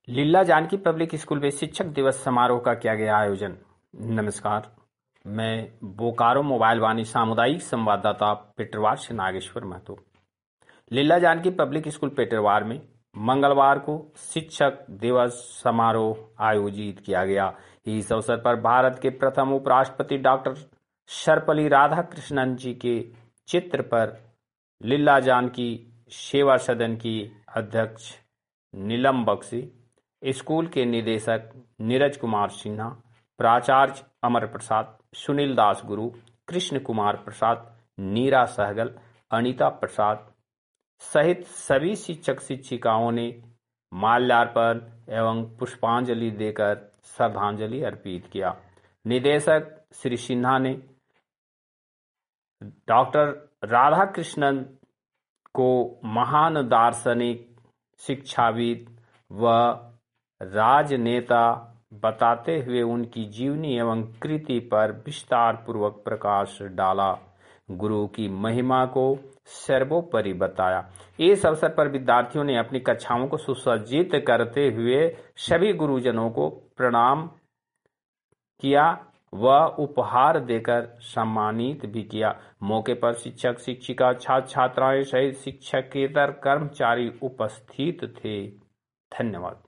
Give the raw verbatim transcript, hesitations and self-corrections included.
लीला Janki public school में शिक्षक दिवस समारोह का किया गया आयोजन। नमस्कार, मैं बोकारो मोबाइल वाणी सामुदायिक संवाददाता पेटरवार से नागेश्वर महतो। लीला जानकी पब्लिक स्कूल पेटरवार में मंगलवार को शिक्षक दिवस समारोह आयोजित किया गया। इस अवसर पर भारत के प्रथम उपराष्ट्रपति डॉक्टर सर्वपल्ली राधाकृष्णन जी के चित्र पर लीला जानकी सेवा सदन की अध्यक्ष नीलम बख्शी, स्कूल के निदेशक नीरज कुमार सिन्हा, प्राचार्य अमर प्रसाद, सुनील दास गुरु, कृष्ण कुमार प्रसाद, नीरा सहगल, अनीता प्रसाद सहित सभी शिक्षक शिक्षिकाओं ने माल्यार्पण एवं पुष्पांजलि देकर श्रद्धांजलि अर्पित किया। निदेशक श्री सिन्हा ने डॉक्टर राधाकृष्णन को महान दार्शनिक, शिक्षाविद व राजनेता बताते हुए उनकी जीवनी एवं कृति पर विस्तार पूर्वक प्रकाश डाला। गुरु की महिमा को सर्वोपरि बताया। इस अवसर पर विद्यार्थियों ने अपनी कक्षाओं को सुसज्जित करते हुए सभी गुरुजनों को प्रणाम किया व उपहार देकर सम्मानित भी किया। मौके पर शिक्षक, शिक्षिका, छात्र छात्राएं सहित शिक्षकेतर कर्मचारी उपस्थित थे। धन्यवाद।